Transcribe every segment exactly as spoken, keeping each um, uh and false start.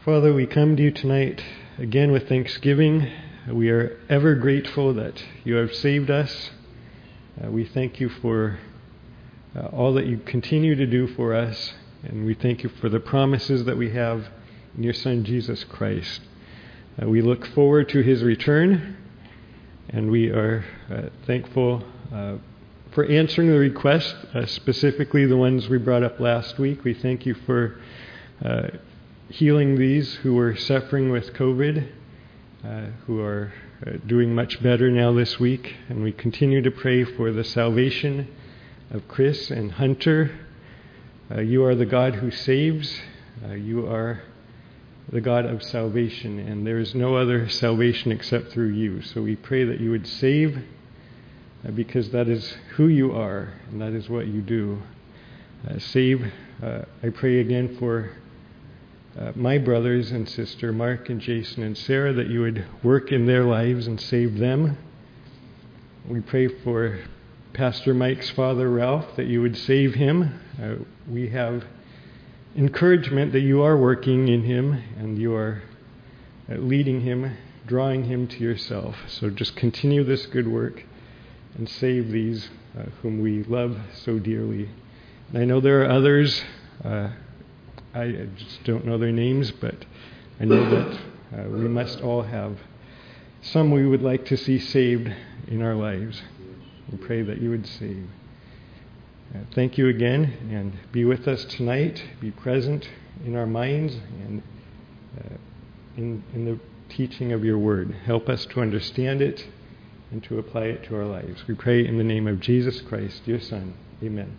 Father, we come to you tonight again with thanksgiving. We are ever grateful that you have saved us. Uh, we thank you for uh, all that you continue to do for us, and we thank you for the promises that we have in your Son, Jesus Christ. Uh, we look forward to his return, and we are uh, thankful uh, for answering the requests, uh, specifically the ones we brought up last week. We thank you for uh, healing these who were suffering with COVID, uh, who are uh, doing much better now this week. And we continue to pray for the salvation of Chris and Hunter. Uh, you are the God who saves. Uh, you are the God of salvation, and there is no other salvation except through you. So we pray that you would save, uh, because that is who you are, and that is what you do. Uh, save. Uh, I pray again for Uh, my brothers and sister, Mark and Jason and Sarah, that you would work in their lives and save them. We pray for Pastor Mike's father, Ralph, that you would save him. Uh, we have encouragement that you are working in him and you are uh, leading him, drawing him to yourself. So just continue this good work and save these uh, whom we love so dearly. And I know there are others. Uh, I just don't know their names, but I know that uh, we must all have some we would like to see saved in our lives. We pray that you would save. Uh, thank you again, and be with us tonight. Be present in our minds and uh, in, in the teaching of your word. Help us to understand it and to apply it to our lives. We pray in the name of Jesus Christ, your Son. Amen.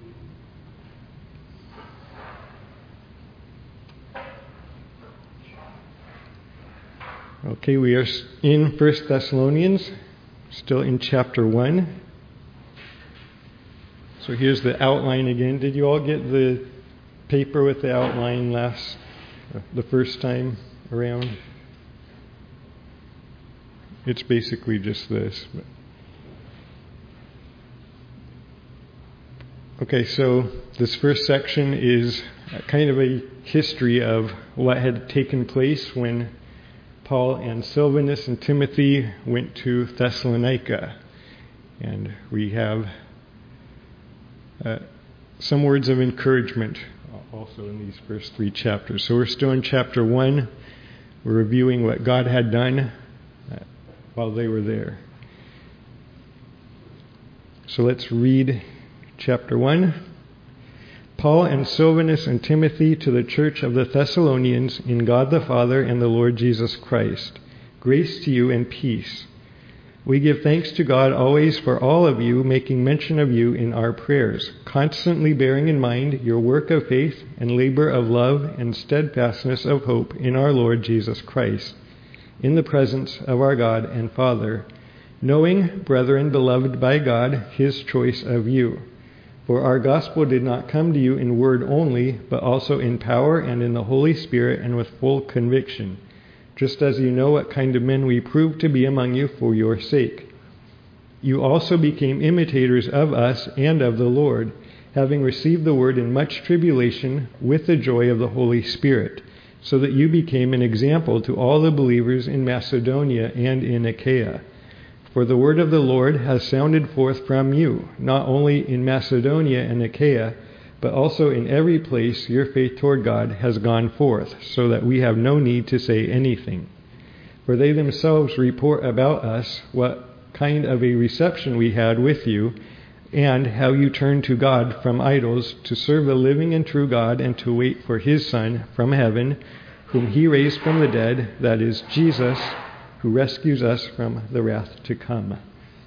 Okay, we are in First Thessalonians, still in chapter one. So here's the outline again. Did you all get the paper with the outline last, uh, the first time around? It's basically just this. But. Okay, so this first section is kind of a history of what had taken place when Paul and Silvanus and Timothy went to Thessalonica. And we have uh, some words of encouragement also in these first three chapters. So we're still in chapter one. We're reviewing what God had done uh, while they were there. So let's read chapter one. Paul and Silvanus and Timothy to the church of the Thessalonians in God the Father and the Lord Jesus Christ. Grace to you and peace. We give thanks to God always for all of you, making mention of you in our prayers, constantly bearing in mind your work of faith and labor of love and steadfastness of hope in our Lord Jesus Christ, in the presence of our God and Father, knowing, brethren beloved by God, his choice of you. For our gospel did not come to you in word only, but also in power and in the Holy Spirit and with full conviction, just as you know what kind of men we proved to be among you for your sake. You also became imitators of us and of the Lord, having received the word in much tribulation with the joy of the Holy Spirit, so that you became an example to all the believers in Macedonia and in Achaia. For the word of the Lord has sounded forth from you, not only in Macedonia and Achaia, but also in every place your faith toward God has gone forth, so that we have no need to say anything. For they themselves report about us what kind of a reception we had with you, and how you turned to God from idols to serve the living and true God and to wait for his Son from heaven, whom he raised from the dead, that is Jesus, who rescues us from the wrath to come.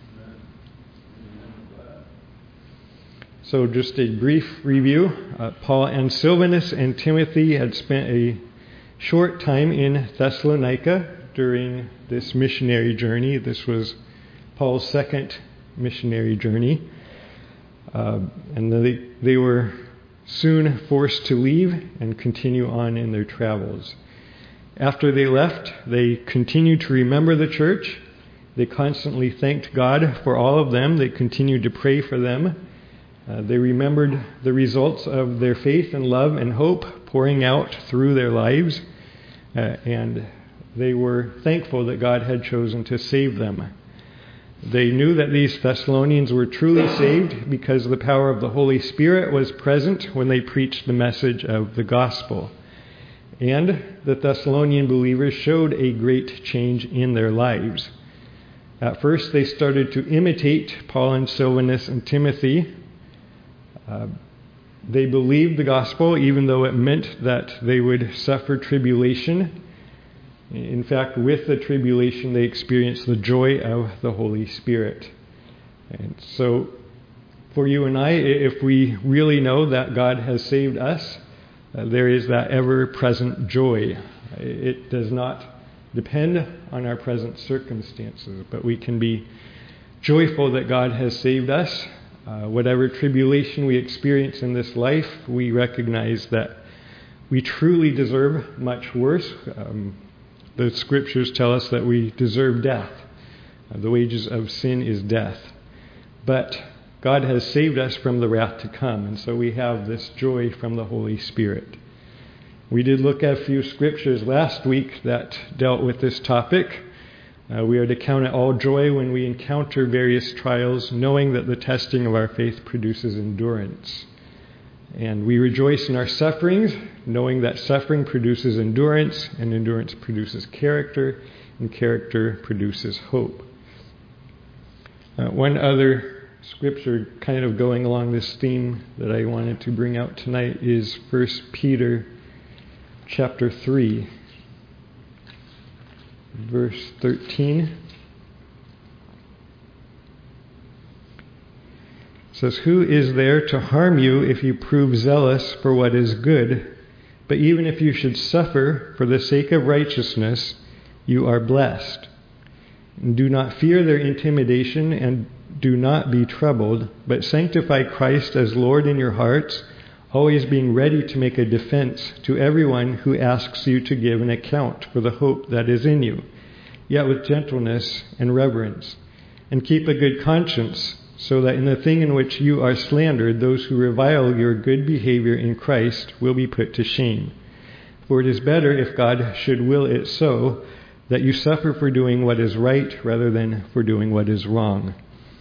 So just a brief review. Uh, Paul and Silvanus and Timothy had spent a short time in Thessalonica during this missionary journey. This was Paul's second missionary journey. Uh, and they, they were soon forced to leave and continue on in their travels. After they left, they continued to remember the church. They constantly thanked God for all of them. They continued to pray for them. Uh, they remembered the results of their faith and love and hope pouring out through their lives. uh, and they were thankful that God had chosen to save them. They knew that these Thessalonians were truly saved because the power of the Holy Spirit was present when they preached the message of the gospel. And the Thessalonian believers showed a great change in their lives. At first, they started to imitate Paul and Silvanus and Timothy. Uh, they believed the gospel even though it meant that they would suffer tribulation. In fact, with the tribulation, they experienced the joy of the Holy Spirit. And so, for you and I, if we really know that God has saved us, uh, there is that ever-present joy. It does not depend on our present circumstances, but we can be joyful that God has saved us. Uh, whatever tribulation we experience in this life, we recognize that we truly deserve much worse. Um, The scriptures tell us that we deserve death. Uh, the wages of sin is death. But God has saved us from the wrath to come, and so we have this joy from the Holy Spirit. We did look at a few scriptures last week that dealt with this topic. Uh, we are to count it all joy when we encounter various trials, knowing that the testing of our faith produces endurance. And we rejoice in our sufferings, knowing that suffering produces endurance, and endurance produces character, and character produces hope. Uh, one other scripture kind of going along this theme that I wanted to bring out tonight is First Peter chapter three, verse thirteen. It says, "Who is there to harm you if you prove zealous for what is good? But even if you should suffer for the sake of righteousness, you are blessed. And do not fear their intimidation, and do not be troubled, but sanctify Christ as Lord in your hearts, always being ready to make a defense to everyone who asks you to give an account for the hope that is in you, yet with gentleness and reverence. And keep a good conscience, so that in the thing in which you are slandered, those who revile your good behavior in Christ will be put to shame. For it is better, if God should will it so, that you suffer for doing what is right rather than for doing what is wrong."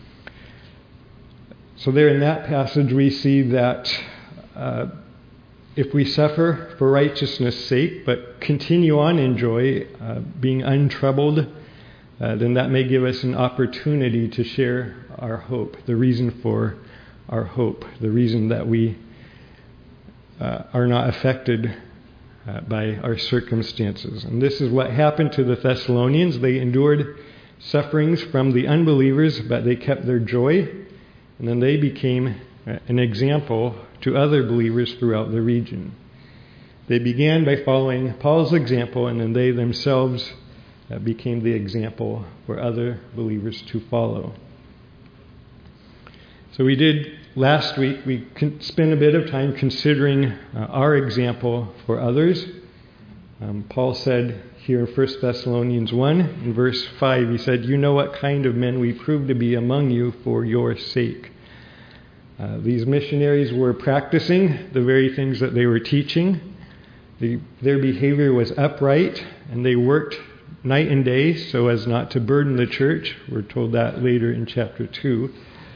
So there in that passage we see that uh, if we suffer for righteousness' sake, but continue on in joy, uh, being untroubled, Uh, then that may give us an opportunity to share our hope, the reason for our hope, the reason that we uh, are not affected uh, by our circumstances. And this is what happened to the Thessalonians. They endured sufferings from the unbelievers, but they kept their joy, and then they became an example to other believers throughout the region. They began by following Paul's example, and then they themselves That became the example for other believers to follow. So we did last week, we spent a bit of time considering uh, our example for others. Um, Paul said here in First Thessalonians one, in verse five, he said, "You know what kind of men we proved to be among you for your sake." Uh, these missionaries were practicing the very things that they were teaching. The, their behavior was upright, and they worked night and day so as not to burden the church. We're told that later in chapter two.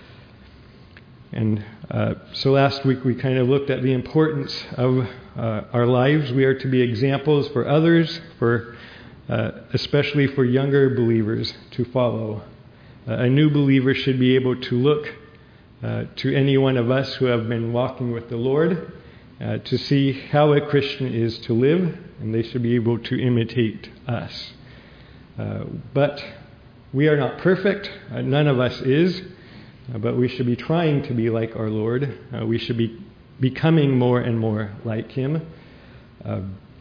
And uh, so last week we kind of looked at the importance of uh, our lives. We are to be examples for others, for uh, especially for younger believers to follow. Uh, a new believer should be able to look uh, to any one of us who have been walking with the Lord uh, to see how a Christian is to live, and they should be able to imitate us. Uh, but we are not perfect. Uh, none of us is. Uh, but we should be trying to be like our Lord. Uh, we should be becoming more and more like Him. Uh,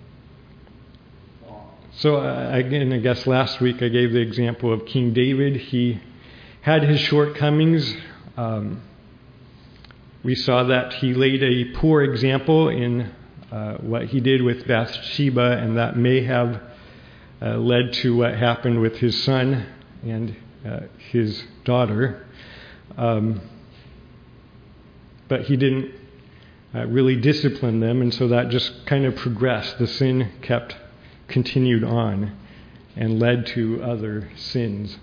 so uh, again, I guess last week I gave the example of King David. He had his shortcomings. Um, we saw that he laid a poor example in uh, what he did with Bathsheba, and that may have Uh, led to what happened with his son and uh, his daughter. Um, but he didn't uh, really discipline them, and so that just kind of progressed. The sin kept continued on and led to other sins.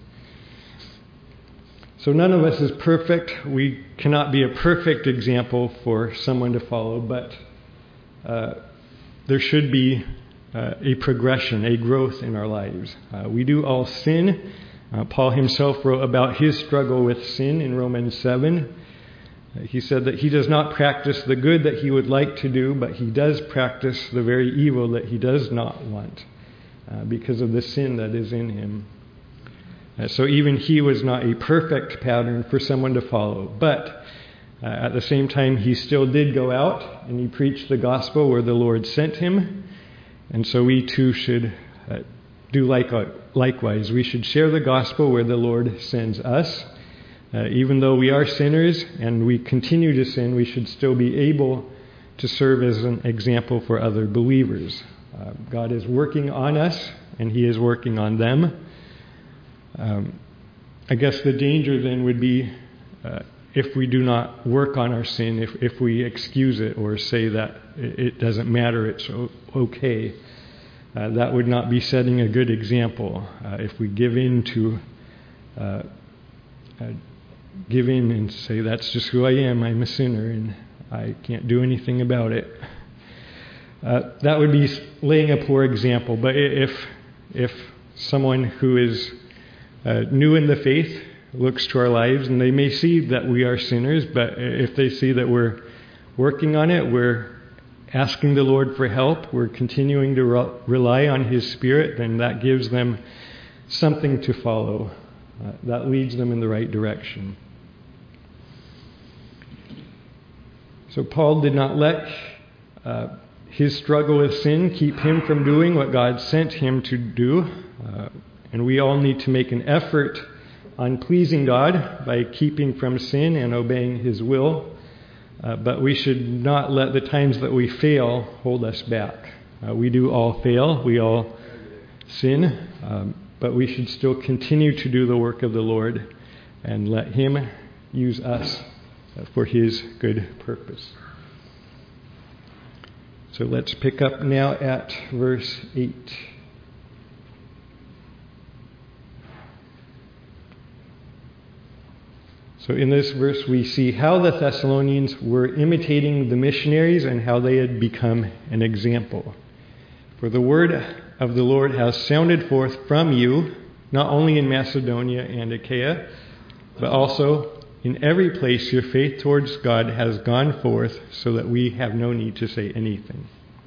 So none of us is perfect. We cannot be a perfect example for someone to follow, but uh, there should be uh, a progression, a growth in our lives. Uh, we do all sin. Uh, Paul himself wrote about his struggle with sin in Romans seven. Uh, he said that he does not practice the good that he would like to do, but he does practice the very evil that he does not want uh, because of the sin that is in him. Uh, so even he was not a perfect pattern for someone to follow. But uh, at the same time, he still did go out and he preached the gospel where the Lord sent him. And so we too should uh, do like, uh, likewise. We should share the gospel where the Lord sends us. Uh, even though we are sinners and we continue to sin, we should still be able to serve as an example for other believers. Uh, God is working on us and he is working on them. Um, I guess the danger then would be uh, if we do not work on our sin, if, if we excuse it or say that it, it doesn't matter, it's o- okay, uh, that would not be setting a good example. Uh, if we give in to, uh, uh, give in and say, that's just who I am, I'm a sinner and I can't do anything about it, uh, that would be laying a poor example. But if, if someone who is Uh, new in the faith looks to our lives and they may see that we are sinners, but if they see that we're working on it, we're asking the Lord for help, we're continuing to re- rely on His Spirit, then that gives them something to follow. Uh, that leads them in the right direction. So Paul did not let uh, his struggle with sin keep him from doing what God sent him to do. Uh, And we all need to make an effort on pleasing God by keeping from sin and obeying His will. Uh, but we should not let the times that we fail hold us back. Uh, we do all fail. We all sin. Um, but we should still continue to do the work of the Lord and let Him use us for His good purpose. So let's pick up now at verse eight. So in this verse we see how the Thessalonians were imitating the missionaries and how they had become an example. For the word of the Lord has sounded forth from you, not only in Macedonia and Achaia, but also in every place your faith towards God has gone forth, so that we have no need to say anything.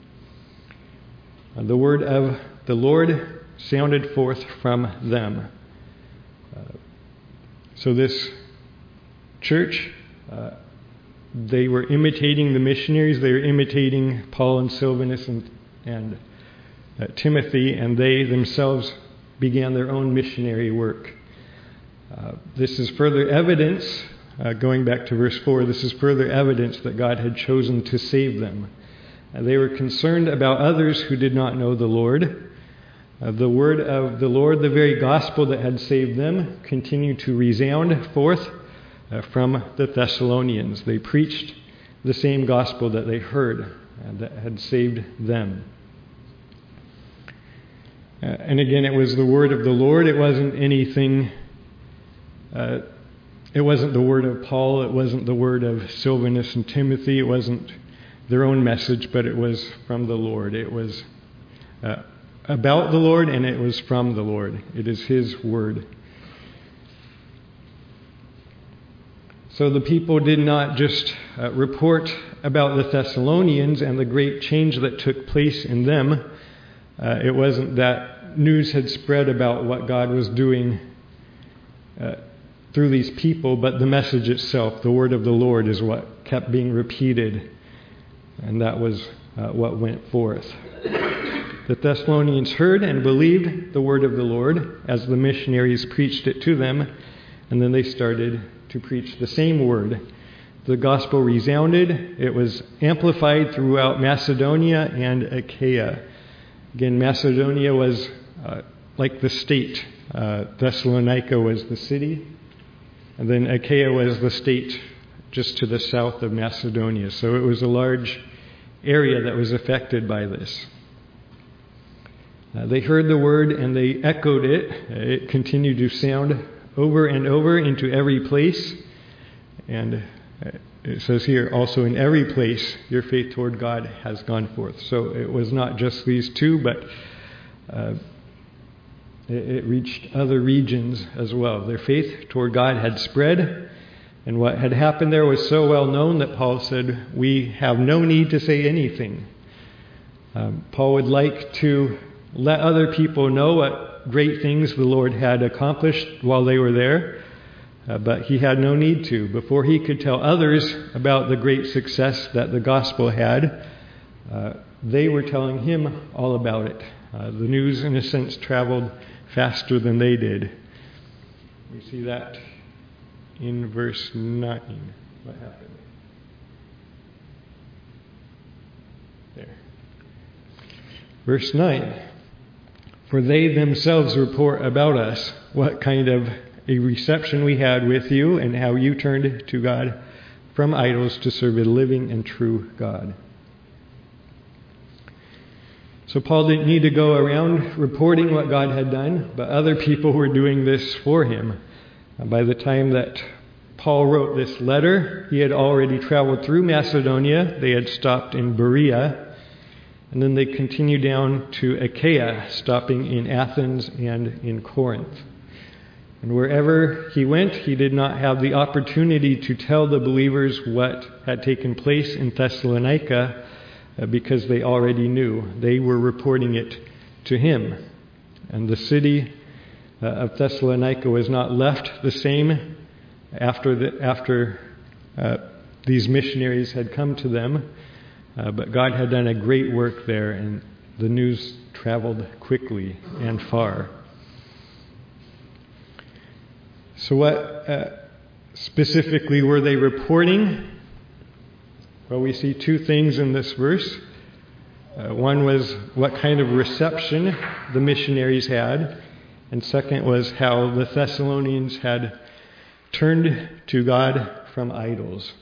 The word of the Lord sounded forth from them. Uh, so this church, uh, they were imitating the missionaries. They were imitating Paul and Silvanus and, and uh, Timothy, and they themselves began their own missionary work. Uh, this is further evidence, uh, going back to verse four, this is further evidence that God had chosen to save them. Uh, they were concerned about others who did not know the Lord. Uh, the word of the Lord, the very gospel that had saved them, continued to resound forth Uh, from the Thessalonians. They preached the same gospel that they heard and that had saved them. Uh, and again, it was the word of the Lord. It wasn't anything, uh, it wasn't the word of Paul. It wasn't the word of Silvanus and Timothy. It wasn't their own message, but it was from the Lord. It was uh, about the Lord and it was from the Lord. It is His word. So the people did not just uh, report about the Thessalonians and the great change that took place in them. Uh, it wasn't that news had spread about what God was doing uh, through these people, but the message itself, the word of the Lord, is what kept being repeated, and that was uh, what went forth. The Thessalonians heard and believed the word of the Lord as the missionaries preached it to them, and then they started to preach the same word. The gospel resounded. It was amplified throughout Macedonia and Achaia. Again, Macedonia was uh, like the state. Uh, Thessalonica was the city. And then Achaia was the state just to the south of Macedonia. So it was a large area that was affected by this. Uh, they heard the word and they echoed it. It continued to sound over and over into every place. And it says here, also in every place, your faith toward God has gone forth. So it was not just these two, but uh, it, it reached other regions as well. Their faith toward God had spread. And what had happened there was so well known that Paul said, we have no need to say anything. Um, Paul would like to let other people know what great things the Lord had accomplished while they were there, uh, but he had no need to. Before he could tell others about the great success that the gospel had, uh, they were telling him all about it. Uh, the news, in a sense, traveled faster than they did. We see that in verse nine. What happened? There. Verse nine. For they themselves report about us what kind of a reception we had with you and how you turned to God from idols to serve a living and true God. So Paul didn't need to go around reporting what God had done, but other people were doing this for him. By the time that Paul wrote this letter, he had already traveled through Macedonia. They had stopped in Berea. And then they continued down to Achaia, stopping in Athens and in Corinth. And wherever he went, he did not have the opportunity to tell the believers what had taken place in Thessalonica uh, because they already knew. They were reporting it to him. And the city uh, of Thessalonica was not left the same after, the, after uh, these missionaries had come to them. Uh, but God had done a great work there, and the news traveled quickly and far. So what uh, specifically were they reporting? Well, we see two things in this verse. Uh, one was what kind of reception the missionaries had, and second was how the Thessalonians had turned to God from idols.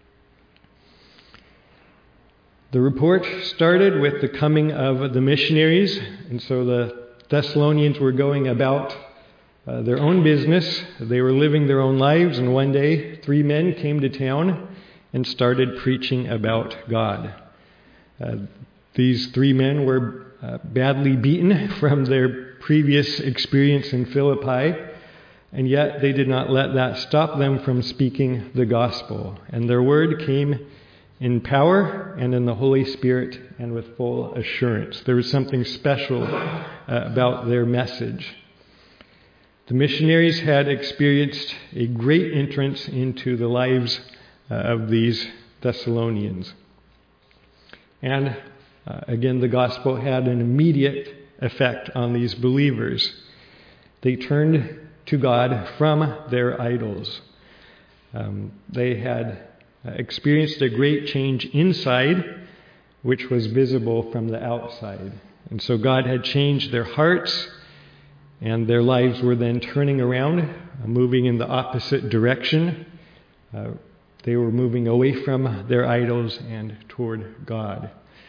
The report started with the coming of the missionaries, and so the Thessalonians were going about uh, their own business. They were living their own lives, and one day three men came to town and started preaching about God. Uh, these three men were uh, badly beaten from their previous experience in Philippi, and yet they did not let that stop them from speaking the gospel. And their word came in power and in the Holy Spirit and with full assurance. There was something special uh, about their message. The missionaries had experienced a great entrance into the lives uh, of these Thessalonians. And uh, again, the gospel had an immediate effect on these believers. They turned to God from their idols. Um, they had experienced a great change inside, which was visible from the outside. And so God had changed their hearts, and their lives were then turning around, uh, moving in the opposite direction. Uh, they were moving away from their idols and toward God.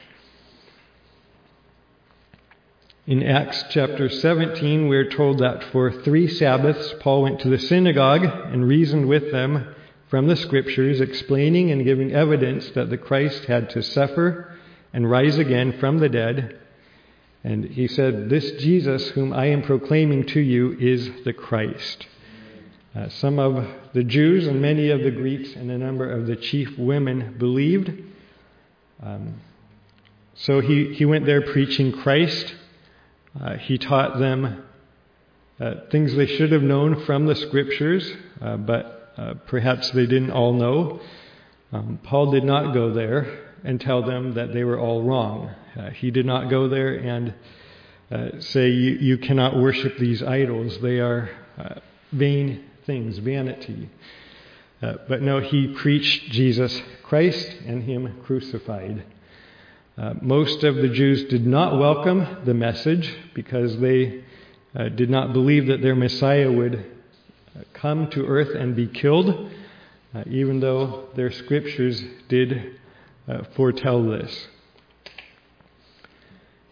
In Acts chapter seventeen, we're told that for three Sabbaths, Paul went to the synagogue and reasoned with them from the Scriptures, explaining and giving evidence that the Christ had to suffer and rise again from the dead. And he said, "This Jesus whom I am proclaiming to you is the Christ." Uh, some of the Jews and many of the Greeks and a number of the chief women believed. Um, so he, he went there preaching Christ. Uh, he taught them uh, things they should have known from the Scriptures, uh, but Uh, perhaps they didn't all know. Um, Paul did not go there and tell them that they were all wrong. Uh, he did not go there and uh, say, you, you cannot worship these idols. They are uh, vain things, vanity. Uh, but no, he preached Jesus Christ and Him crucified. Uh, most of the Jews did not welcome the message because they uh, did not believe that their Messiah would come to earth and be killed, uh, even though their scriptures did uh, foretell this.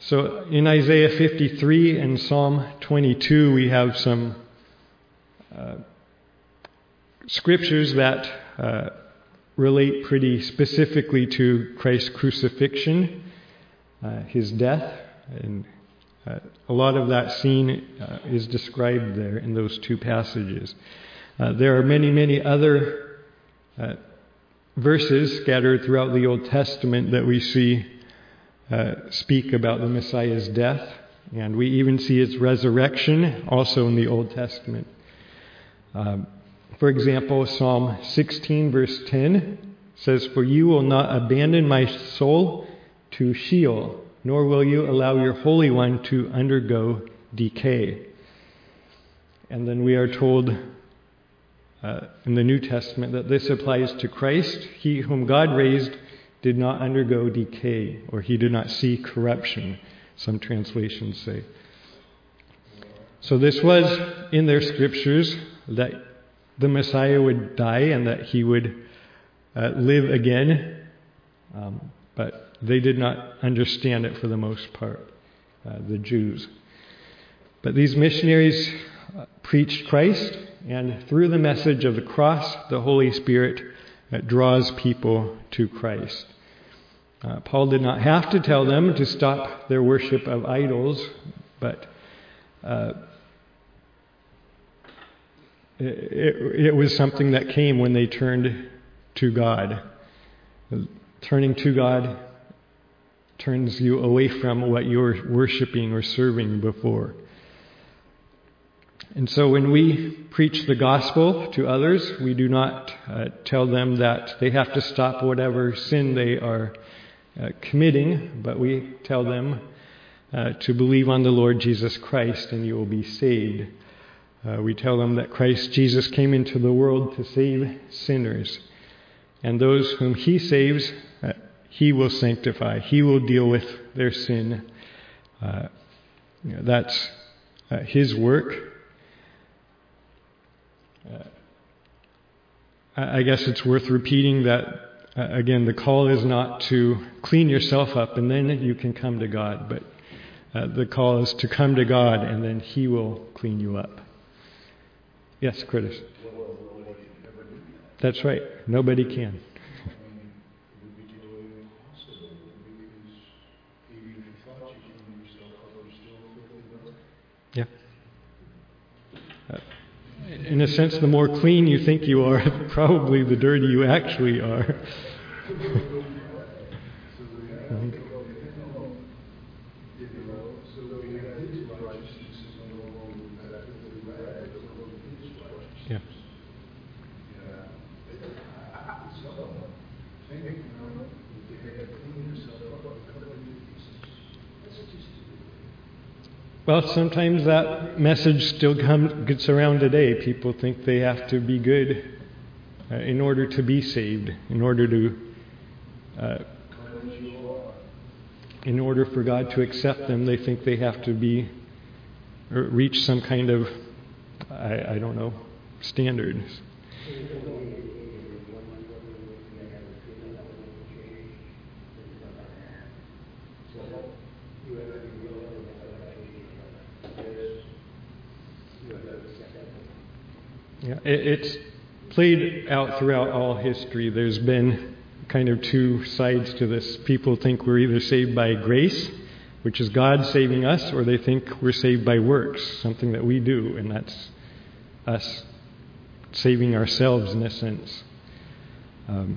So in Isaiah fifty-three and Psalm twenty-two, we have some uh, scriptures that uh, relate pretty specifically to Christ's crucifixion, uh, his death, and uh, a lot of that scene uh, is described there in those two passages. Uh, there are many, many other uh, verses scattered throughout the Old Testament that we see uh, speak about the Messiah's death, and we even see his resurrection also in the Old Testament. Um, for example, Psalm sixteen verse ten says, "For you will not abandon my soul to Sheol, nor will you allow your Holy One to undergo decay." And then we are told uh, in the New Testament that this applies to Christ. He whom God raised did not undergo decay, or he did not see corruption, some translations say. So this was in their scriptures, that the Messiah would die and that he would uh, live again. Um, but they did not understand it for the most part, uh, the Jews. But these missionaries uh, preached Christ, and through the message of the cross, the Holy Spirit uh, draws people to Christ. Uh, Paul did not have to tell them to stop their worship of idols, but uh, it, it, it was something that came when they turned to God. Turning to God turns you away from what you were worshiping or serving before. And so when we preach the gospel to others, we do not uh, tell them that they have to stop whatever sin they are uh, committing, but we tell them uh, to believe on the Lord Jesus Christ and you will be saved. Uh, we tell them that Christ Jesus came into the world to save sinners. And those whom he saves, uh, he will sanctify. He will deal with their sin. Uh, you know, that's uh, his work. Uh, I guess it's worth repeating that, uh, again, the call is not to clean yourself up and then you can come to God, but uh, the call is to come to God and then he will clean you up. Yes, Curtis. That's right. Nobody can. Yeah. Uh, in a sense, the more clean you think you are, probably the dirty you actually are. Yeah. Well, sometimes that message still comes, gets around today. People think they have to be good uh, in order to be saved, in order to, uh, in order for God to accept them. They think they have to be, or reach some kind of, I, I don't know, standards. Yeah, it, it's played out throughout all history. There's been kind of two sides to this. People think we're either saved by grace, which is God saving us, or they think we're saved by works, something that we do, and that's us saving ourselves in a sense. Um,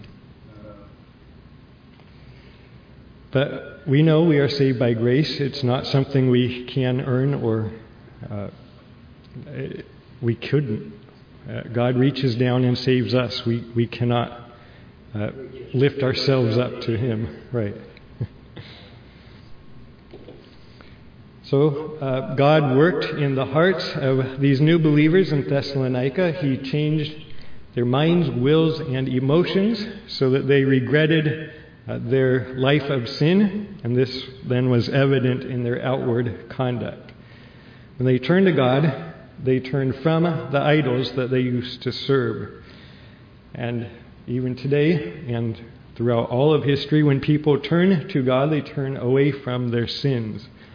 but we know we are saved by grace. It's not something we can earn or uh, we couldn't. Uh, God reaches down and saves us. We we cannot uh, lift ourselves up to Him. Right. So uh, God worked in the hearts of these new believers in Thessalonica. He changed their minds, wills, and emotions so that they regretted uh, their life of sin, and this then was evident in their outward conduct. When they turned to God, they turned from the idols that they used to serve. And even today, and throughout all of history, when people turn to God, they turn away from their sins.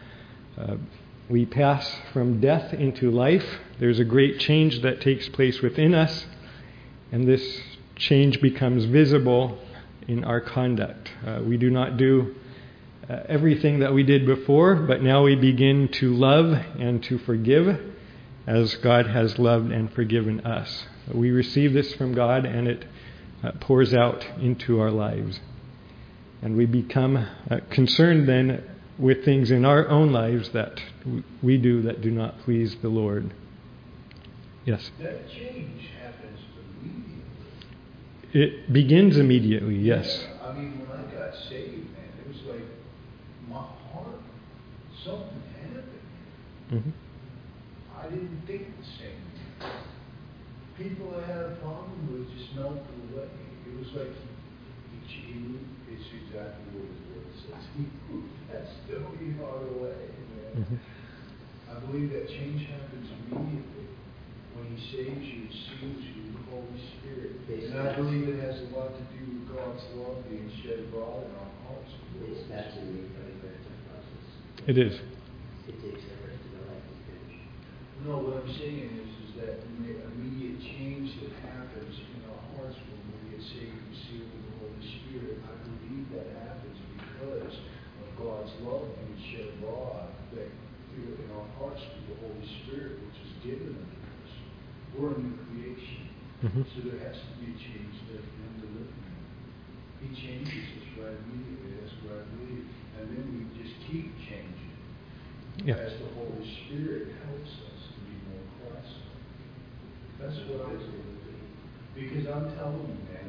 Uh, we pass from death into life. There's a great change that takes place within us, and this change becomes visible in our conduct. Uh, we do not do uh, everything that we did before, but now we begin to love and to forgive as God has loved and forgiven us. We receive this from God, and it uh, pours out into our lives. And we become uh, concerned then with things in our own lives that we do that do not please the Lord. Yes? That change happens immediately. It begins immediately, yes. Yeah, I mean, when I got saved, man, it was like my heart, something happened. Mm-hmm. I didn't think the same. People I had a problem with just melted away. It was like he, he, he it's exactly what his word says. He moved that stony heart away, man. Mm-hmm. I believe that change happens immediately when he saves you, seals you, the Holy Spirit. And I believe it has a lot to do with God's love being shed abroad in our hearts. It's fascinating, but it's a process. It is. It takes the rest of the life to finish. No, what I'm saying is, is that the immediate change that happens in our hearts when we get saved and sealed with the Holy Spirit, I believe that happens because of God's love being shed abroad that in our hearts through the Holy Spirit, which is given unto us. We're a new creation. Mm-hmm. So there has to be a change there for him to live in. He changes us right immediately. That's what I believe. And then we just keep changing. Yeah. As the Holy Spirit helps us to be more Christ-like. That's what I believe. Because I'm telling you, man,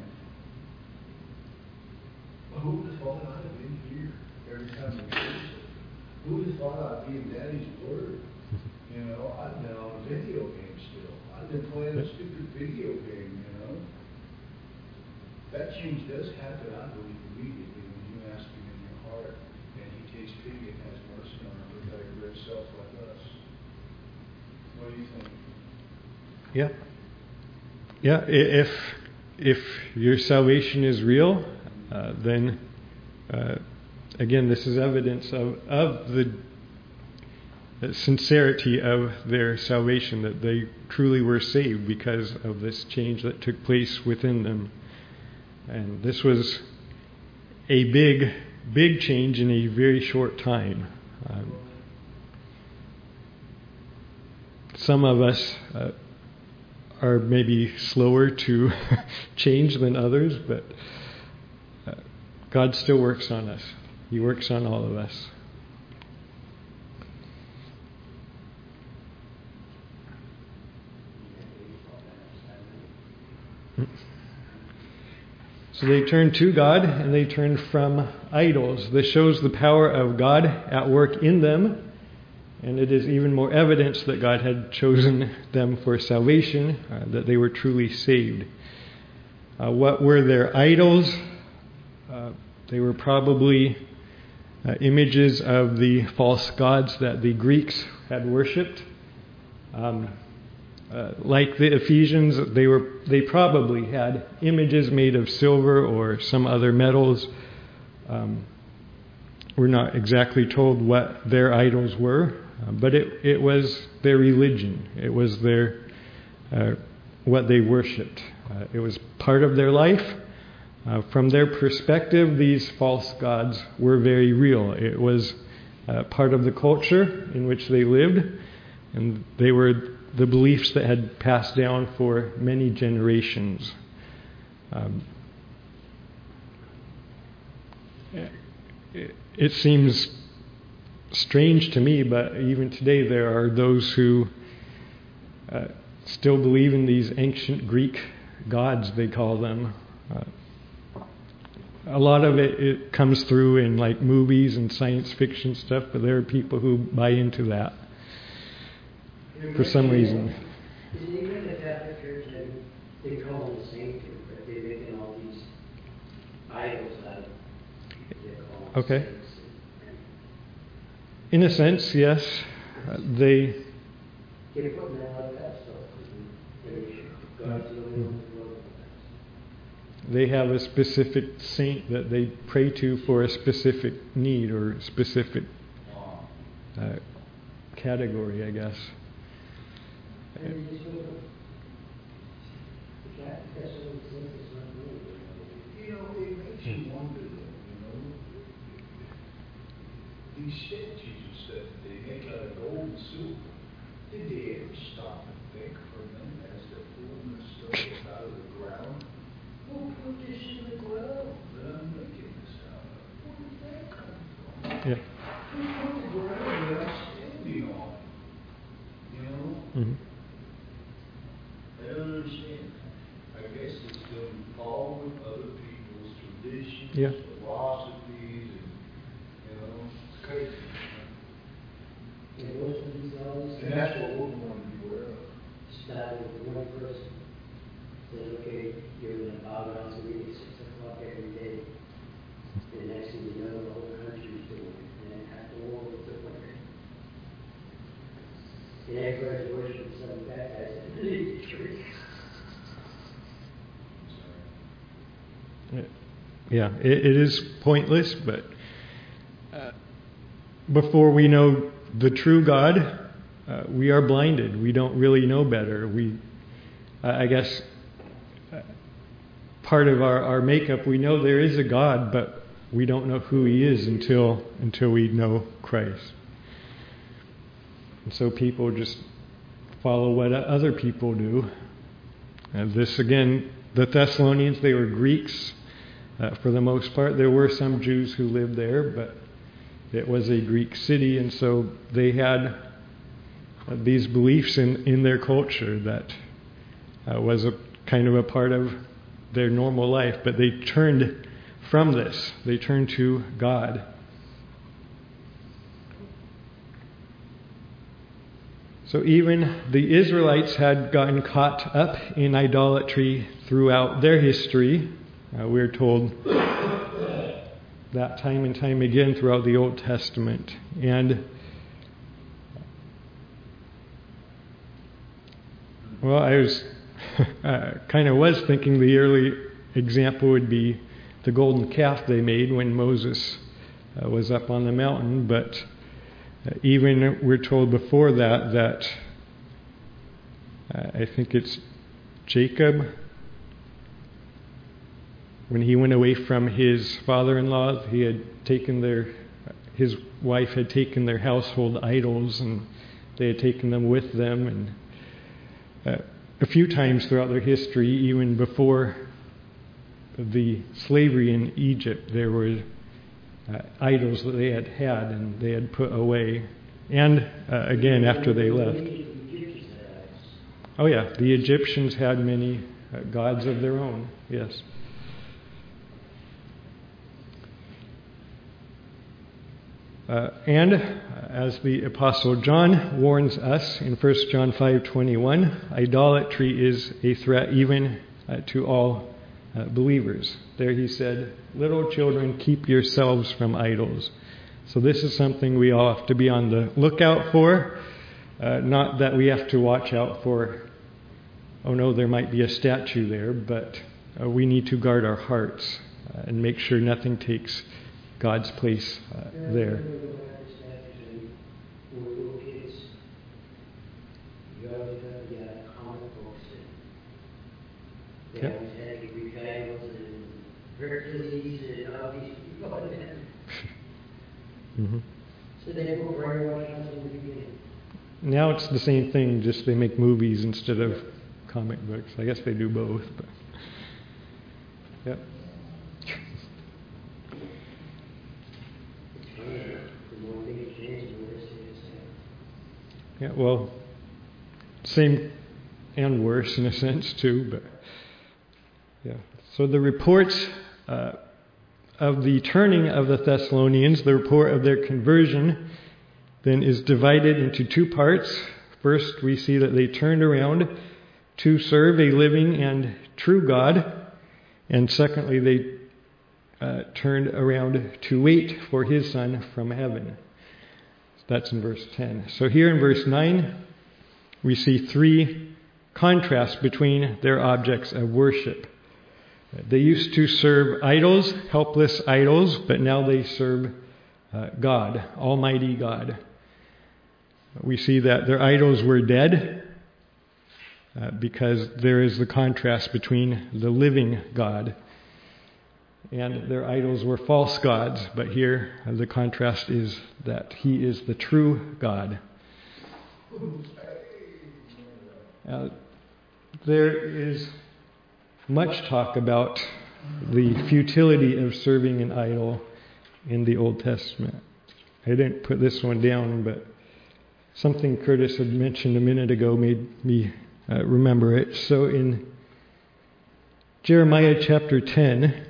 who would have thought I'd have been here every time we preach it? Who would have thought I'd be in Daddy's Word? You know, I've been on a video game still. I've been playing a stupid video game, you know. That change does happen, I believe, immediately when you ask him in your heart, and he takes pity and has mercy on him with that great self like us. What do you think? Yeah. Yeah, i- if if your salvation is real, uh, then uh, again, this is evidence of, of the sincerity of their salvation, that they truly were saved because of this change that took place within them. And this was a big, big change in a very short time. Um, some of us uh, are maybe slower to change than others, but uh, God still works on us. He works on all of us. So they turn to God and they turn from idols. This shows the power of God at work in them. And it is even more evidence that God had chosen them for salvation, uh, that they were truly saved. Uh, what were their idols? Uh, they were probably uh, images of the false gods that the Greeks had worshipped. Um, uh, like the Ephesians, they were they probably had images made of silver or some other metals. Um, we're not exactly told what their idols were. Uh, but it, it was their religion. It was their uh, what they worshipped. Uh, it was part of their life. Uh, from their perspective, these false gods were very real. It was uh, part of the culture in which they lived, and they were the beliefs that had passed down for many generations. Um, it, it seems strange to me, but even today there are those who uh, still believe in these ancient Greek gods, they call them. Uh, a lot of it, it comes through in like movies and science fiction stuff, but there are people who buy into that for some reason. Even in the Catholic Church, they call them saints, but they're making all these idols out of it. Okay. In a sense, yes. Uh, they. They're putting that out of that stuff. God's the only one who wrote that. They have a specific saint that they pray to for a specific need or specific uh, category, I guess. And you just go, that, that's what it says, it's not really, You know, it makes you wonder though, you know, these statues that they make out of gold and silver, did they ever stop and think for a minute as they're pulling this stuff out of the ground? Who put this in the ground that I'm making this out of? Where did that come from? Yeah. Who put the ground that I'm standing on? You know? Mm-hmm. I don't understand. I guess it's them following other people's traditions, Yeah. philosophies, and, you know, it's crazy. and most of these always. And that's what we're going to be aware of. Start with one person. Says, okay, you're gonna bow down to me at six o'clock every day. And next thing you know, the whole country's doing it, and then half the world is doing it. And everybody's worshiping some guy, I said, leave the church. Yeah, it, it is pointless, but uh, before we know the true God, uh, we are blinded. We don't really know better. We, uh, I guess, uh, part of our, our makeup, we know there is a God, but we don't know who He is until until we know Christ. And so people just follow what other people do. And this again, the Thessalonians, they were Greeks. Uh, for the most part, there were some Jews who lived there, but it was a Greek city, and so they had uh, these beliefs in, in their culture that uh, was a kind of a part of their normal life. But they turned from this. They turned to God. So even the Israelites had gotten caught up in idolatry throughout their history. Uh, we're told that time and time again throughout the Old Testament. And, well, I was uh, kind of was thinking the early example would be the golden calf they made when Moses uh, was up on the mountain. But uh, even we're told before that that uh, I think it's Jacob, when he went away from his father-in-law, he had taken their, his wife had taken their household idols, and they had taken them with them. And uh, a few times throughout their history, even before the slavery in Egypt, there were uh, idols that they had had and they had put away. And uh, again, after they left. Oh yeah, the Egyptians had many uh, gods of their own, yes. Uh, and as the Apostle John warns us in First John five twenty-one, idolatry is a threat even uh, to all uh, believers. There he said, "Little children, keep yourselves from idols." So this is something we all have to be on the lookout for. Uh, not that we have to watch out for, oh no, there might be a statue there, but uh, we need to guard our hearts uh, and make sure nothing takes God's place uh, there. Yep. Mm-hmm. So they go brainwash us in the beginning. Now it's the same thing, just they make movies instead of comic books. I guess they do both. But yep. Yeah, well, same and worse in a sense too, but yeah. So the reports uh, of the turning of the Thessalonians, the report of their conversion, then is divided into two parts. First, we see that they turned around to serve a living and true God, and secondly, they uh, turned around to wait for His Son from heaven. That's in verse ten. So here in verse nine, we see three contrasts between their objects of worship. They used to serve idols, helpless idols, but now they serve uh, God, Almighty God. we see that their idols were dead uh, because there is the contrast between the living God and their idols were false gods. But here uh, the contrast is that He is the true God. Uh, there is much talk about the futility of serving an idol in the Old Testament. I didn't put this one down, but something Curtis had mentioned a minute ago made me uh, remember it. So in Jeremiah chapter ten,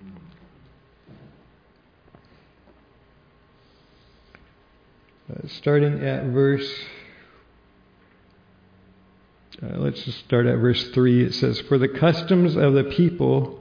uh, starting at verse, uh, let's just start at verse three. It says, "For the customs of the people,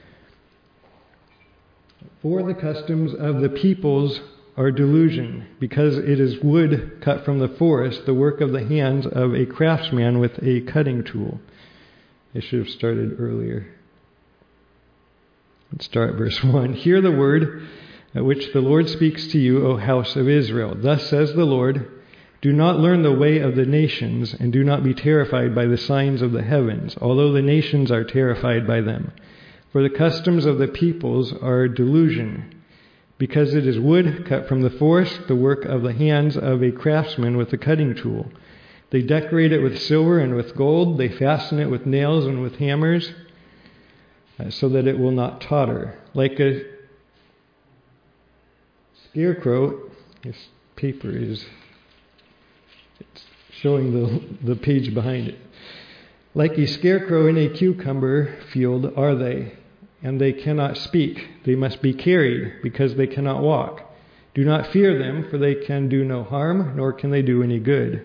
for the customs of the peoples are delusion, because it is wood cut from the forest, the work of the hands of a craftsman with a cutting tool." I should have started earlier. Let's start at verse one. "Hear the word which the Lord speaks to you, O house of Israel. Thus says the Lord, do not learn the way of the nations, and do not be terrified by the signs of the heavens, although the nations are terrified by them. For the customs of the peoples are delusion, because it is wood cut from the forest, the work of the hands of a craftsman with a cutting tool. They decorate it with silver and with gold. They fasten it with nails and with hammers, uh, so that it will not totter. Like a scarecrow," this paper is it's showing the, the page behind it. "Like a scarecrow in a cucumber field are they, and they cannot speak. They must be carried, because they cannot walk. Do not fear them, for they can do no harm, nor can they do any good."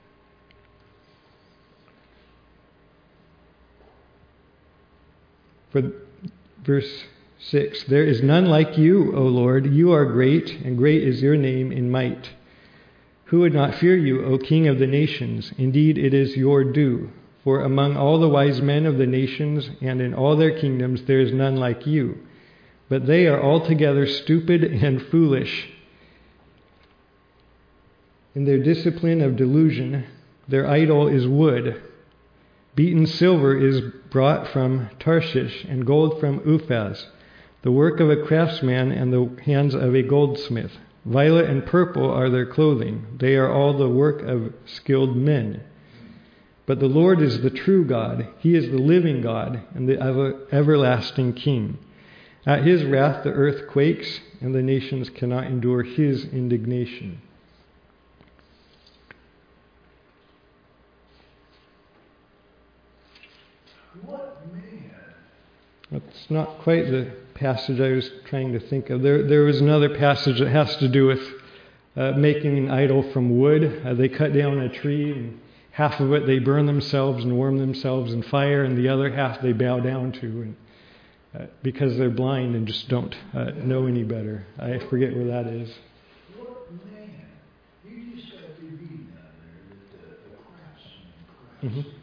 For verse six, "There is none like you, O Lord. You are great, and great is your name in might. Who would not fear you, O King of the nations? Indeed, it is your due. For among all the wise men of the nations and in all their kingdoms there is none like you. But they are altogether stupid and foolish. In their discipline of delusion, their idol is wood. Beaten silver is brought from Tarshish, and gold from Uphaz, the work of a craftsman and the hands of a goldsmith. Violet and purple are their clothing. They are all the work of skilled men. But the Lord is the true God. He is the living God and the ever, everlasting King. At His wrath the earth quakes, and the nations cannot endure His indignation." What man? That's not quite the passage I was trying to think of. There, there was another passage that has to do with uh, making an idol from wood. Uh, they cut down a tree, and half of it they burn themselves and warm themselves in fire, and the other half they bow down to, and, uh, because they're blind and just don't uh, know any better. I forget where that is. What man? You just got to read down there that the, the craftsman crafts mm-hmm. these things.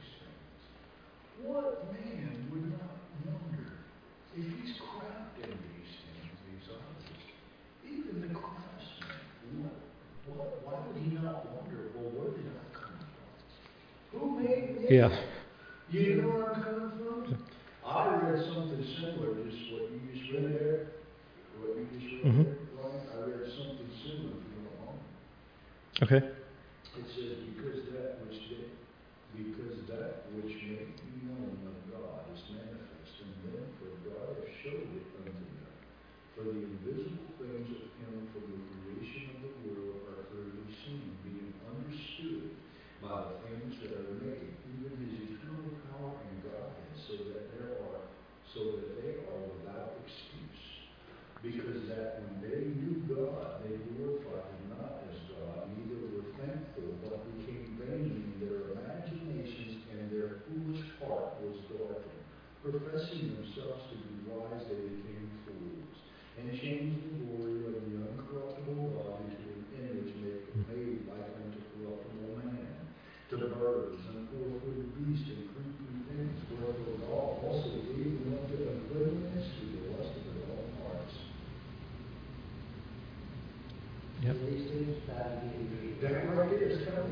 What man would not wonder if he's crafting these things, these artists, even the craftsman? What, what, why would he not wonder, well, where did I come from? Who made me? Yeah. You know where I'm coming from? I read something similar, just what you just read there. What you just read mm-hmm. there, Ryan. I read something similar if you don't mind. Okay. It says, because that which did, because that which made be known of God is manifest, and then for God hath showed it unto them. For the invisible things of Him from the creation of the world are clearly seen, being understood by the things that are made, even His eternal power and Godhead, so that there are, so that they are without excuse. Because that when they knew God, they glorified Him not as God, neither were thankful, but became vain in their imaginations, and their foolish heart was darkened. Professing themselves to be wise, they became fools, and changed the glory of the uncorruptible God into an image made like unto corruptible man, to birds and four-footed beasts and creeping things. Wherefore God also gave them up to uncleanness to the lust of their own hearts. Yep. That right there is kind of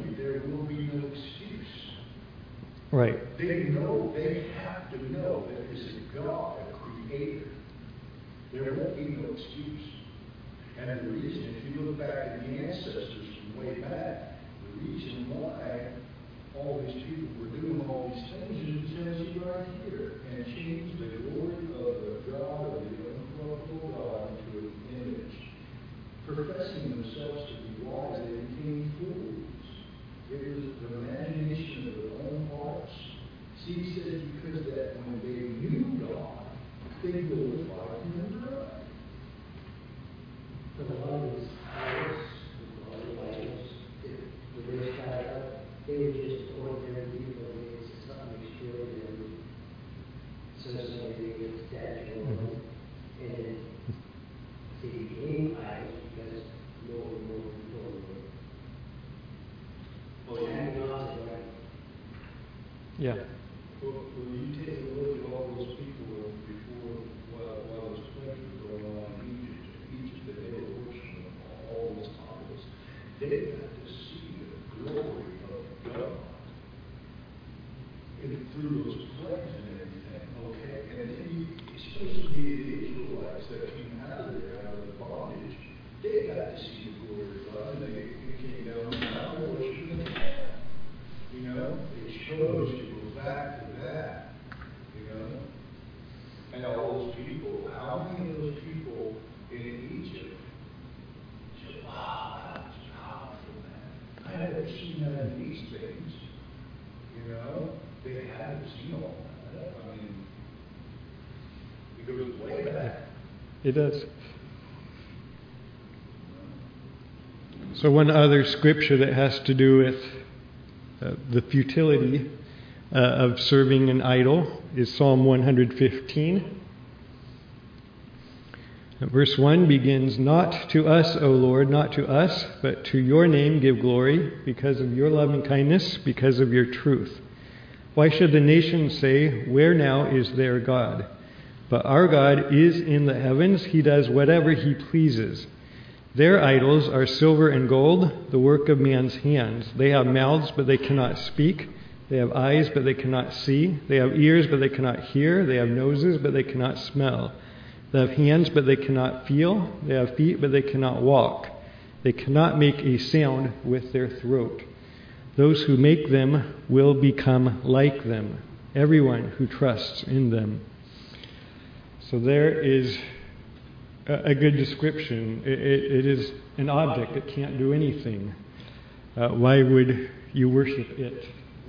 Right. They know, they have to know that there's a God, a creator. There won't be no excuse. And the reason, if you look back at the ancestors from way back, the reason why all these people were doing all these things is it tells you right here. And changed the glory of the God, of the uncorruptible God, into an image. Professing themselves to be wise, they became fools. It was the imagination of their own hearts. See, he says because that when they knew God, they glorified him and died. But a lot of these idols, a lot of idols, when they started out, they were just ordinary people. They was something extraordinary. So somebody made a statue of them. And then they became idols because more and more people were. Well, hanging on to them. Yeah. Well, when you take a look at all those people before, while, while those plagues were going on in Egypt, Egypt, that they were worshiping all those idols, they got to see the glory of God. And through those plagues and everything, okay? And then you, especially the Israelites that came out of there, out of the bondage, they got to see the glory of God, and they, they came down the mountain worshiping God. You know, it shows you go back to that, you know. And all those people, how many of those people in Egypt said, wow, that was powerful, man. I never seen that in these things. You know, they hadn't seen all that. I mean, it goes way back. It does. So one other scripture that has to do with uh, the futility uh, of serving an idol is Psalm one fifteen. Verse one begins, "Not to us, O Lord, not to us, but to your name give glory, because of your loving kindness, because of your truth. Why should the nations say, where now is their God? But our God is in the heavens. He does whatever he pleases. Their idols are silver and gold, the work of man's hands. They have mouths, but they cannot speak. They have eyes, but they cannot see. They have ears, but they cannot hear. They have noses, but they cannot smell. They have hands, but they cannot feel. They have feet, but they cannot walk. They cannot make a sound with their throat. Those who make them will become like them, everyone who trusts in them." So there is a good description. It, it, it is an object that can't do anything. Uh, why would you worship it?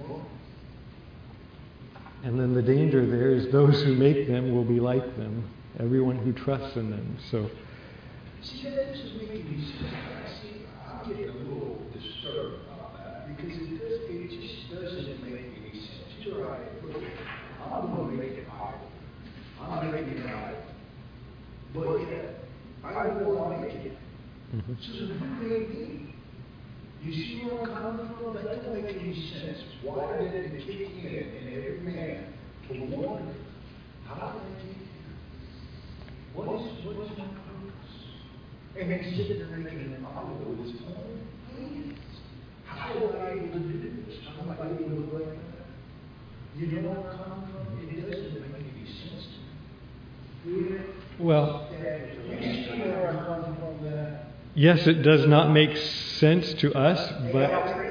And then the danger there is those who make them will be like them, everyone who trusts in them. So, See, that doesn't make any sense. I see, I'm getting a little disturbed about that because it does, it just doesn't make any sense. You're right. Look, I'm going to make it idol. I'm making it idol. But yet, I don't want to make it. mm-hmm. So who made me? You see where I'm coming from? That don't make any sense. Why did it kick in in every man to wonder, how did I get here? What is, what is my purpose? And he's sitting there making an idol with his own hands. How am I able to do this? How am I able to do that? You know where I'm coming from? It doesn't make any sense to me. well, You see where I'm coming from there? yes, it does not make sense to us, but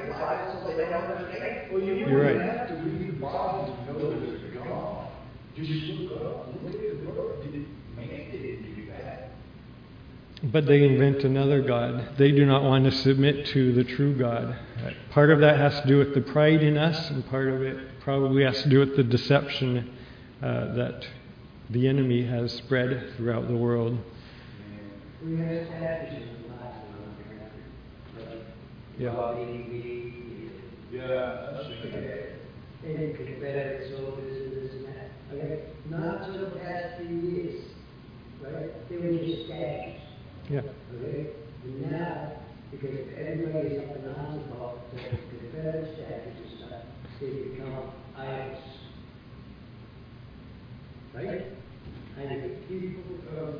Well, you You're right. don't have to read the Bible to know there's a God. Just look up, look at the book. Did it, man didn't do that. But they invent another God. They do not want to submit to the true God. Part of that has to do with the pride in us, and part of it probably has to do with the deception uh, that the enemy has spread throughout the world. We have statues in the last one. Yeah. Yeah, that's it. And Confederate soldiers and this and that. Okay, not till the past few years, right? They were just statues. Yeah. Okay? And now, because everybody is up in arms about the Confederate statues and stuff, they become idols. Right? And the people from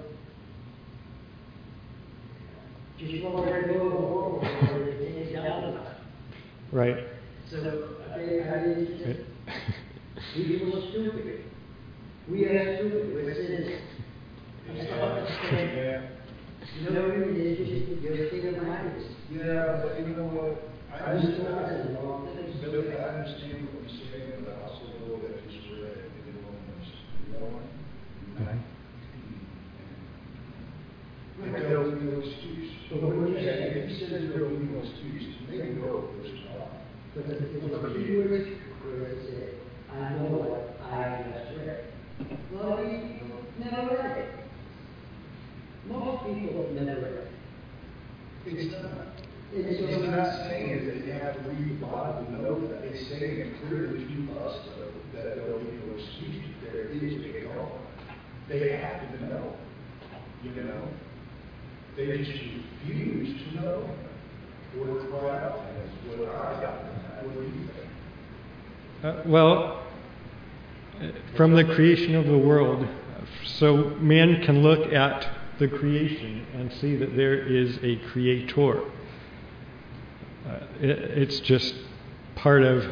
just want to go to the world and it's down. Right. So, I tell you how it is. We people are stupid. We are stupid. We're sinners. That's all I'm saying. Yeah. You know what it is? It's just your state of mind. Yeah, but you know what? I I just understand, thought it was wrong. Billy, I understand what you're saying, but I also know that it's read in Romans one, nineteen. And there will be no excuse. But what you say- If he says there will be no excuse, they know there's not. But the, the key word where it said, I know what I just read. Well, we never read it. Most people have never read it. It's not. It's It's so- not saying that you have to read the Bible to know that. It's saying it clearly to us, though, that there will be no excuse. There is a God. They have to know. You know? They just refuse to know Him. Or cry out to Him. What I got from that. What do you think? Uh, well, from the creation of the world, so man can look at the creation and see that there is a creator. Uh, it, it's just part of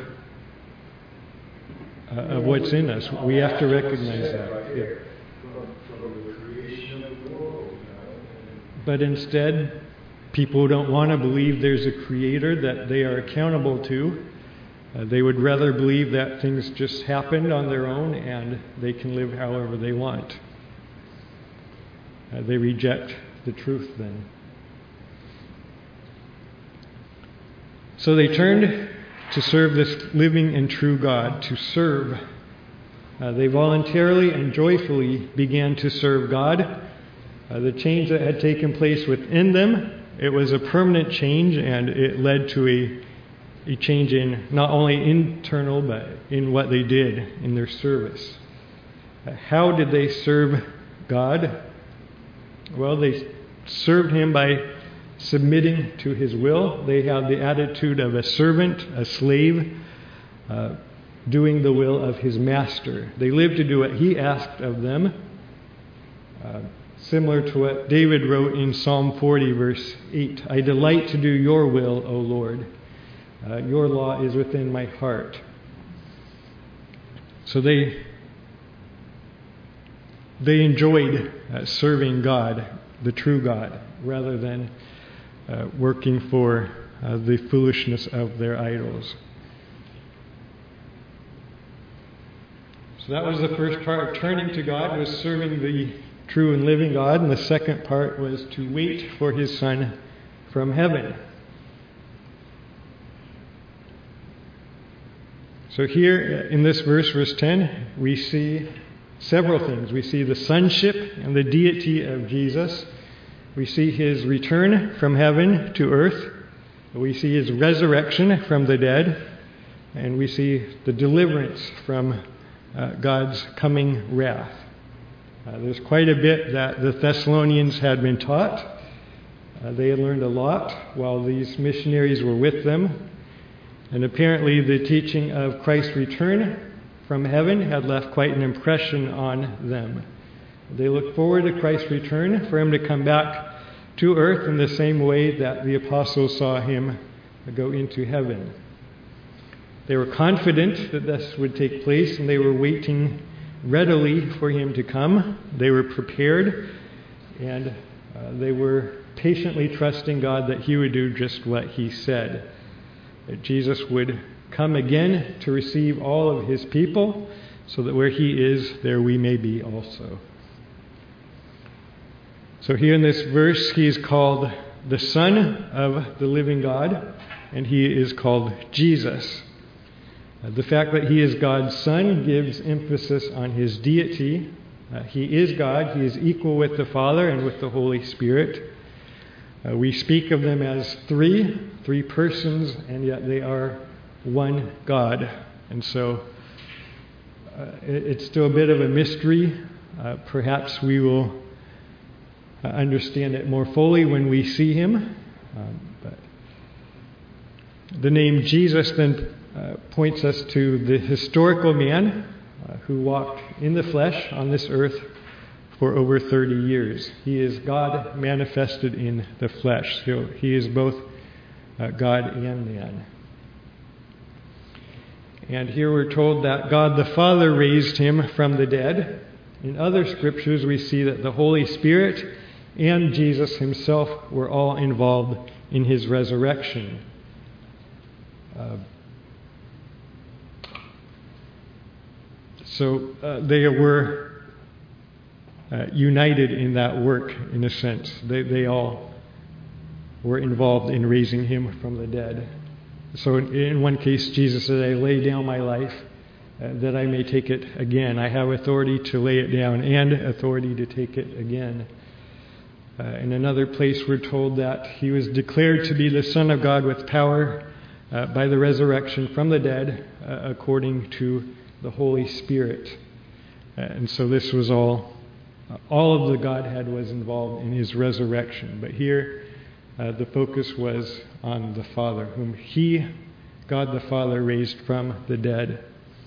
uh, of what's in us. We have to recognize that. Yeah. From, from the creation of the world, you know. But instead, people don't want to believe there's a creator that they are accountable to. Uh, they would rather believe that things just happened on their own and they can live however they want. Uh, they reject the truth then. So they turned to serve this living and true God, to serve. Uh, they voluntarily and joyfully began to serve God. Uh, the change that had taken place within them, it was a permanent change, and it led to a, a change in not only internal, but in what they did in their service. Uh, how did they serve God? Well, they served Him by submitting to His will. They had the attitude of a servant, a slave, uh, doing the will of his master. They lived to do what He asked of them. Uh, similar to what David wrote in Psalm forty, verse eight. I delight to do your will, O Lord. Uh, your law is within my heart. So they they enjoyed uh, serving God, the true God, rather than uh, working for uh, the foolishness of their idols. So that was the first part. Turning to God was serving the true and living God, and the second part was to wait for His Son from heaven. So here in this verse, verse ten, we see several things. We see the sonship and the deity of Jesus. We see His return from heaven to earth. We see His resurrection from the dead. And we see the deliverance from uh, God's coming wrath. Uh, there's quite a bit that the Thessalonians had been taught. Uh, they had learned a lot while these missionaries were with them. And apparently the teaching of Christ's return from heaven had left quite an impression on them. They looked forward to Christ's return, for Him to come back to earth in the same way that the apostles saw Him go into heaven. They were confident that this would take place, and they were waiting readily for Him to come. They were prepared, and uh, they were patiently trusting God that He would do just what He said. That Jesus would come again to receive all of His people, so that where He is, there we may be also. So here in this verse, He is called the Son of the living God, and He is called Jesus. Uh, the fact that He is God's Son gives emphasis on His deity. Uh, he is God. He is equal with the Father and with the Holy Spirit. Uh, we speak of them as three, three persons, and yet they are one God. And so uh, it, it's still a bit of a mystery. Uh, perhaps we will uh, understand it more fully when we see Him. Um, but the name Jesus then uh, points us to the historical man uh, who walked in the flesh on this earth for over thirty years. He is God manifested in the flesh. So He is both uh, God and man. And here we're told that God the Father raised him from the dead. In other scriptures, we see that the Holy Spirit and Jesus himself were all involved in his resurrection. Uh, so uh, they were uh, united in that work, in a sense. They, they all were involved in raising him from the dead. So in, in one case, Jesus said, I lay down my life uh, that I may take it again. I have authority to lay it down and authority to take it again. Uh, in another place, we're told that he was declared to be the Son of God with power uh, by the resurrection from the dead, uh, according to the Holy Spirit. Uh, and so this was all, uh, all of the Godhead was involved in his resurrection. But here, uh, the focus was on the Father, whom he, God the Father, raised from the dead.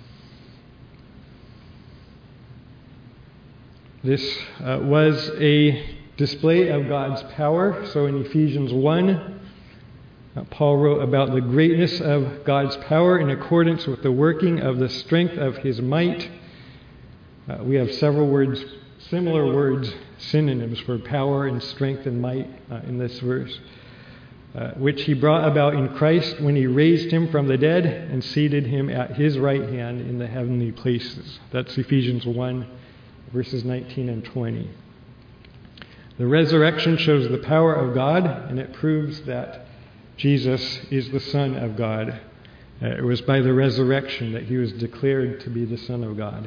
This uh, was a display of God's power. So in Ephesians one, uh, Paul wrote about the greatness of God's power in accordance with the working of the strength of his might. Uh, we have several words, similar words, synonyms for power and strength and might uh, in this verse, uh, which he brought about in Christ when he raised him from the dead and seated him at his right hand in the heavenly places. That's Ephesians one, verses nineteen and twenty. The resurrection shows the power of God, and it proves that Jesus is the Son of God. Uh, it was by the resurrection that he was declared to be the Son of God.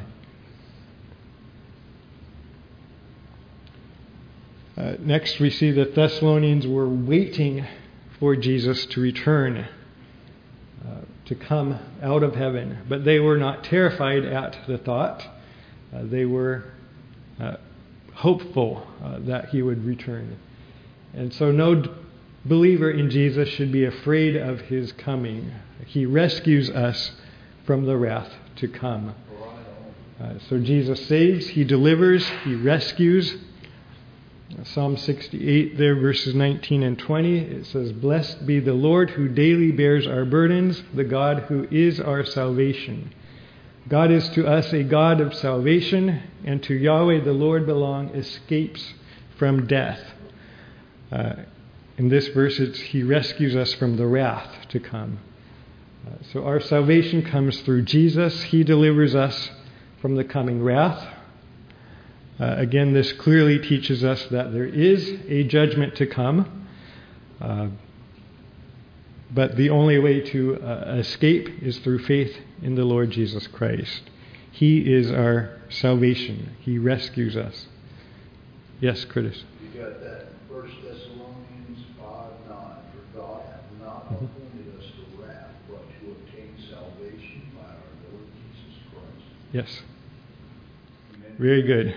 Uh, next, we see that Thessalonians were waiting for Jesus to return, uh, to come out of heaven. But they were not terrified at the thought. Uh, they were uh, hopeful uh, that he would return. And so no d- believer in Jesus should be afraid of his coming. He rescues us from the wrath to come. Uh, so Jesus saves, he delivers, he rescues. Psalm sixty-eight there, verses nineteen and twenty, it says, Blessed be the Lord who daily bears our burdens, the God who is our salvation. God is to us a God of salvation, and to Yahweh the Lord belong escapes from death. Uh, in this verse, it's, he rescues us from the wrath to come. Uh, so our salvation comes through Jesus. He delivers us from the coming wrath. Uh, again, this clearly teaches us that there is a judgment to come. Uh, But the only way to uh, escape is through faith in the Lord Jesus Christ. He is our salvation. He rescues us. Yes, Curtis? You got that in First Thessalonians five nine. For God hath not Mm-hmm. appointed us to wrath, but to obtain salvation by our Lord Jesus Christ. Yes. Amen. Very good.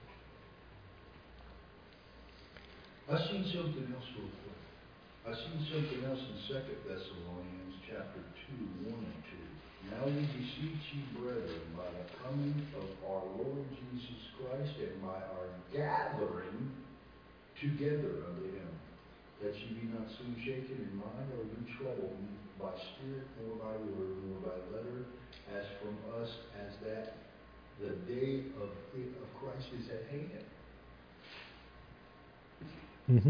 I've seen something else real quick. I've seen something else in Second Thessalonians chapter two, one and two. Now we beseech ye, brethren, by the coming of our Lord Jesus Christ and by our gathering together unto him, that ye be not soon shaken in mind or be troubled by spirit nor by word nor by letter, as from us as that the day of, of Christ is at hand. Mm-hmm.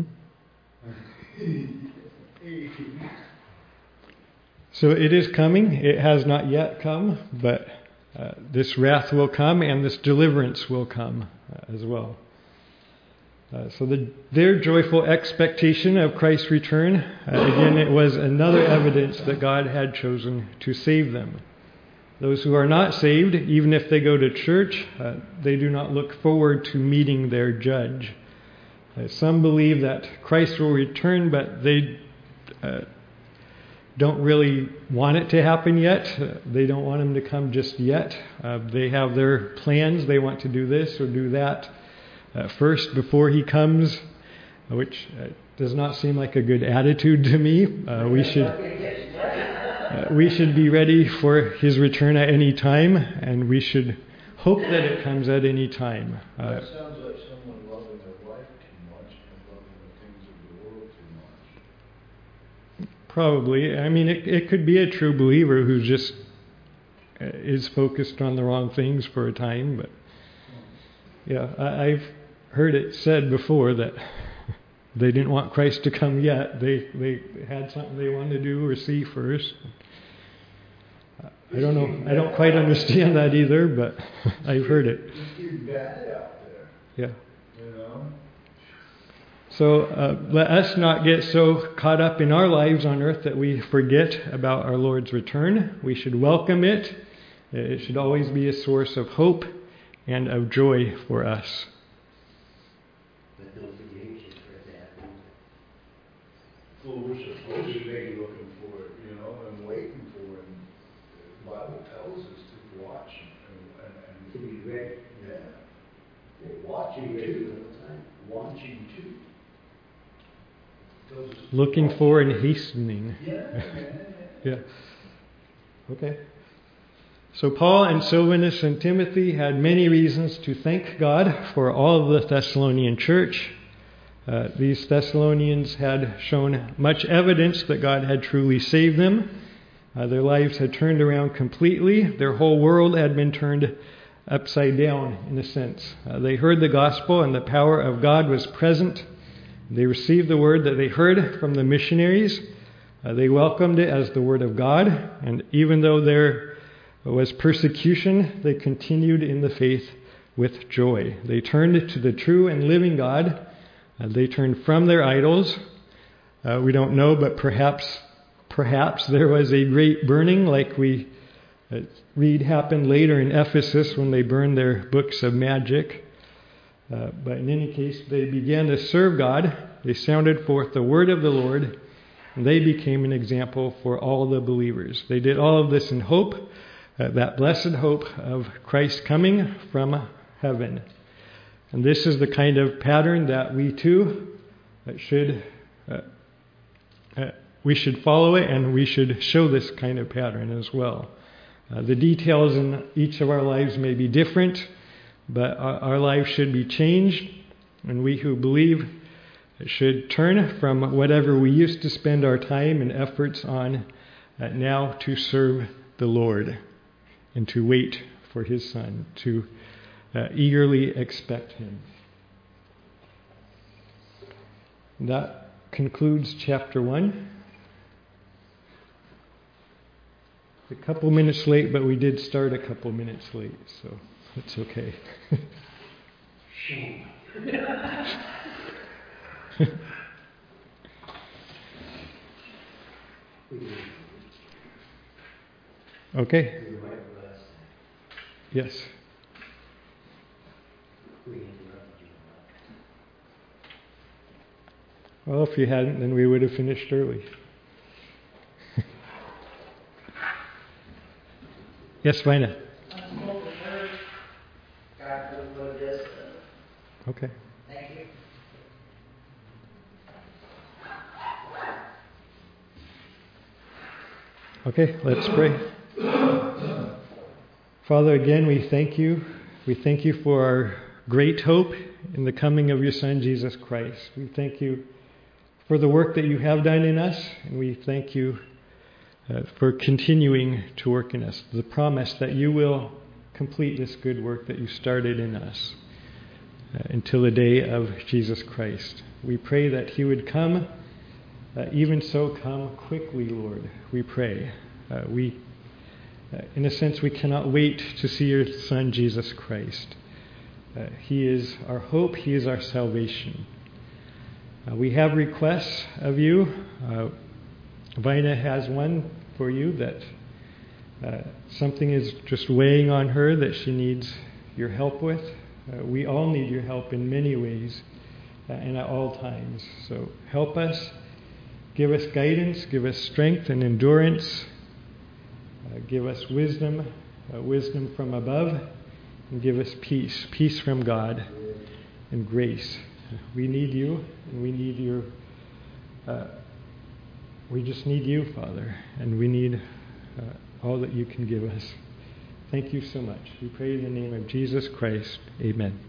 So it is coming. It has not yet come, but uh, this wrath will come and this deliverance will come uh, as well. Uh, so the, their joyful expectation of Christ's return, uh, again, it was another evidence that God had chosen to save them. Those who are not saved, even if they go to church, uh, they do not look forward to meeting their judge. Uh, some believe that Christ will return, but they uh, don't really want it to happen yet. Uh, they don't want him to come just yet. Uh, they have their plans. They want to do this or do that uh, first before he comes, which uh, does not seem like a good attitude to me. Uh, we should uh, we should be ready for his return at any time, and we should hope that it comes at any time. Uh, That sounds like someone loving their life too much and loving the things of the world too much. Probably. I mean, it, it could be a true believer who's just is focused on the wrong things for a time. But yeah, I, I've heard it said before that they didn't want Christ to come yet. They they had something they wanted to do or see first. I don't know. I don't quite understand that either, but I've heard it. It's getting bad out there. Yeah. You know? So uh, let us not get so caught up in our lives on earth that we forget about our Lord's return. We should welcome it. It should always be a source of hope and of joy for us. But don't forget you should pray that. Well, we're supposed to be looking for it, you know, and waiting for it. And the Bible tells us to watch and, and, To and be ready. yeah. Well, To watching be ready too. all the time. Watching too. Tells us to Looking watch. for and hastening. Yeah, man. Yeah. Okay. So Paul and Silvanus and Timothy had many reasons to thank God for all of the Thessalonian church. Uh, these Thessalonians had shown much evidence that God had truly saved them. Uh, their lives had turned around completely. Their whole world had been turned upside down, in a sense. Uh, they heard the gospel and the power of God was present. They received the word that they heard from the missionaries. Uh, they welcomed it as the word of God. And even though there was persecution, they continued in the faith with joy. They turned to the true and living God. Uh, they turned from their idols. Uh, we don't know, but perhaps perhaps there was a great burning like we uh, read happened later in Ephesus when they burned their books of magic. Uh, but in any case, they began to serve God. They sounded forth the word of the Lord, and they became an example for all the believers. They did all of this in hope, uh, that blessed hope of Christ coming from heaven. And this is the kind of pattern that we too uh, should uh, uh, we should follow it, and we should show this kind of pattern as well. Uh, the details in each of our lives may be different, but our, our lives should be changed, and we who believe should turn from whatever we used to spend our time and efforts on uh, now to serve the Lord and to wait for His Son, to uh, eagerly expect Him. That concludes chapter one. A couple minutes late, but we did start a couple minutes late, so it's okay. Shame. We did. Okay. We were right for last time. Yes. We interrupted you a lot. Well, if you hadn't, then we would have finished early. Yes, Vina. Okay. Thank you. Okay, let's pray. Father, again, we thank you. We thank you for our great hope in the coming of your Son, Jesus Christ. We thank you for the work that you have done in us, and we thank you uh, for continuing to work in us. The promise that you will complete this good work that you started in us uh, until the day of Jesus Christ. We pray that he would come. Uh, even so, come quickly, Lord, we pray. Uh, we, uh, in a sense, we cannot wait to see your Son, Jesus Christ. Uh, he is our hope. He is our salvation. Uh, we have requests of you. Uh, Vina has one for you that uh, something is just weighing on her that she needs your help with. Uh, we all need your help in many ways uh, and at all times. So help us. Give us guidance, give us strength and endurance, uh, give us wisdom, uh, wisdom from above, and give us peace, peace from God and grace. We need you, and we need your, uh, we just need you, Father, and we need uh, all that you can give us. Thank you so much. We pray in the name of Jesus Christ. Amen.